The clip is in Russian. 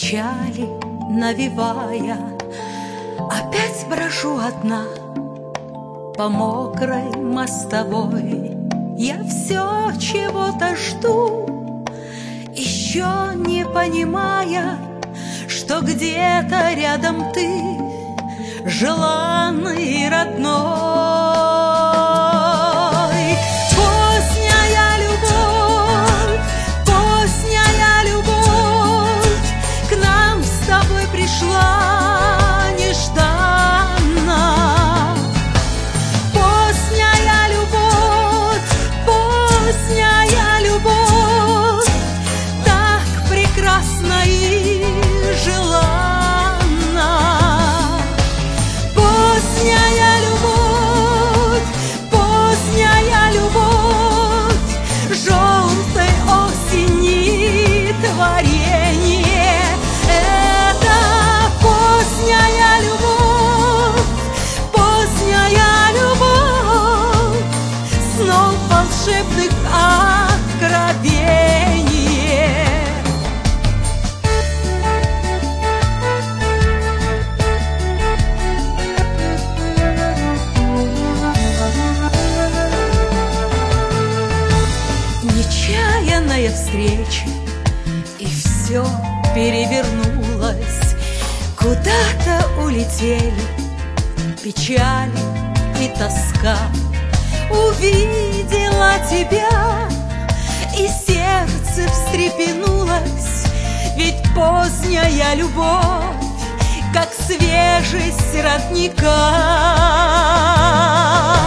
печали навевая, опять брожу одна по мокрой мостовой. Я все чего-то жду, еще не понимая, что где-то рядом ты, желанный и родной. Поздняя любовь к нам с тобой пришла нежданно. Поздняя любовь, так прекрасна и желанна. Поздняя любовь, желтой осени творение. Это поздняя любовь, снов волшебных откровение. Нечаянная встреча, и все перевернулось. Куда-то улетели печали и тоска. Увидела тебя, и сердце встрепенулось. Ведь поздняя любовь, как свежесть родника.